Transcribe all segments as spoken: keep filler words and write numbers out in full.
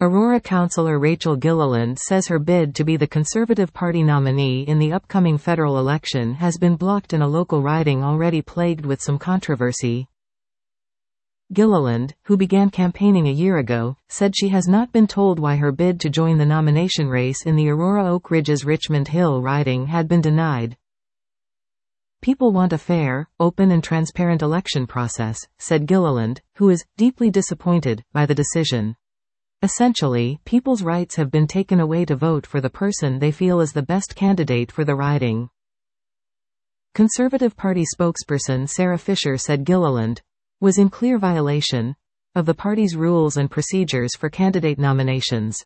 Aurora councillor Rachel Gilliland says her bid to be the Conservative Party nominee in the upcoming federal election has been blocked in a local riding already plagued with some controversy. Gilliland, who began campaigning a year ago, said she has not been told why her bid to join the nomination race in the Aurora Oak Ridges Richmond Hill riding had been denied. "People want a fair, open and transparent election process," said Gilliland, who is deeply disappointed by the decision. "Essentially, people's rights have been taken away to vote for the person they feel is the best candidate for the riding." Conservative Party spokesperson Sarah Fisher said Gilliland was in clear violation of the party's rules and procedures for candidate nominations.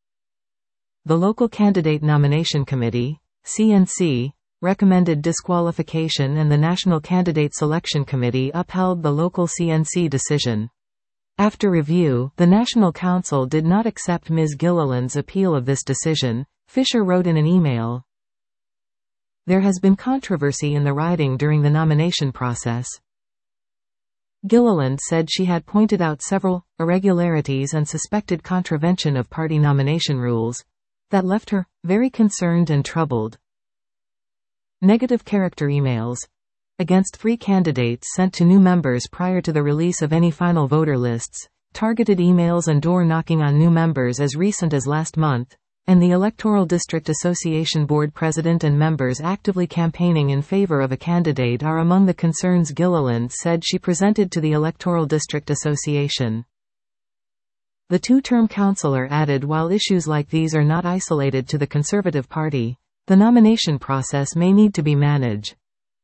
The local Candidate Nomination Committee, C N C, recommended disqualification and the National Candidate Selection Committee upheld the local C N C decision. After review, the National Council did not accept Miz Gilliland's appeal of this decision, Fisher wrote in an email. There has been controversy in the riding during the nomination process. Gilliland said she had pointed out several irregularities and suspected contravention of party nomination rules that left her very concerned and troubled. Negative character emails against three candidates sent to new members prior to the release of any final voter lists, targeted emails and door-knocking on new members as recent as last month, and the Electoral District Association Board President and members actively campaigning in favor of a candidate are among the concerns Gilliland said she presented to the Electoral District Association. The two-term councillor added while issues like these are not isolated to the Conservative Party, the nomination process may need to be managed.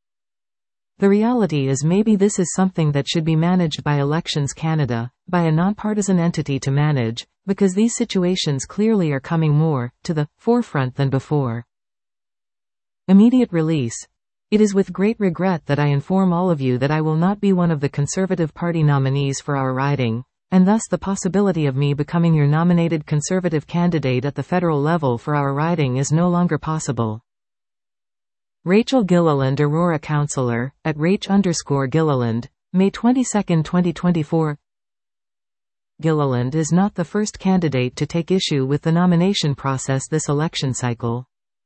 The reality is maybe this is something that should be managed by Elections Canada, by a nonpartisan entity to manage, because these situations clearly are coming more to the forefront than before. Immediate release. It is with great regret that I inform all of you that I will not be one of the Conservative Party nominees for our riding, and thus the possibility of me becoming your nominated Conservative candidate at the federal level for our riding is no longer possible. Rachel Gilliland, Aurora councillor, at Rach underscore Gilliland, May twenty-second, twenty twenty-four. Gilliland is not the first candidate to take issue with the nomination process this election cycle.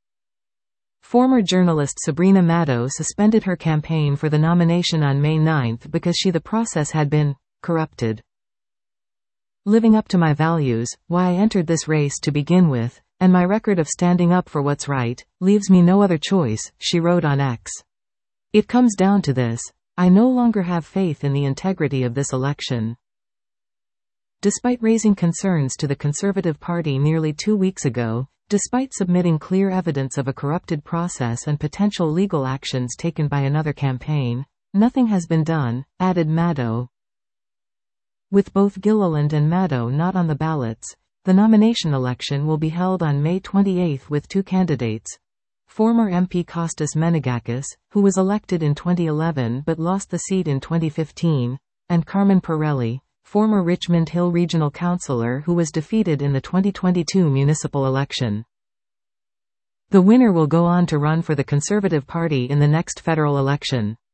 Former journalist Sabrina Maddow suspended her campaign for the nomination on May ninth because she the process had been corrupted. Living up to my values, why I entered this race to begin with, and my record of standing up for what's right, leaves me no other choice, she wrote on X. It comes down to this. I no longer have faith in the integrity of this election. Despite raising concerns to the Conservative Party nearly two weeks ago, despite submitting clear evidence of a corrupted process and potential legal actions taken by another campaign, nothing has been done, added Maddow. With both Gilliland and Maddow not on the ballots, the nomination election will be held on May twenty-eighth with two candidates. Former M P Kostas Menegakis, who was elected in twenty eleven but lost the seat in twenty fifteen, and Carmen Pirelli, former Richmond Hill Regional Councillor who was defeated in the twenty twenty-two municipal election. The winner will go on to run for the Conservative Party in the next federal election.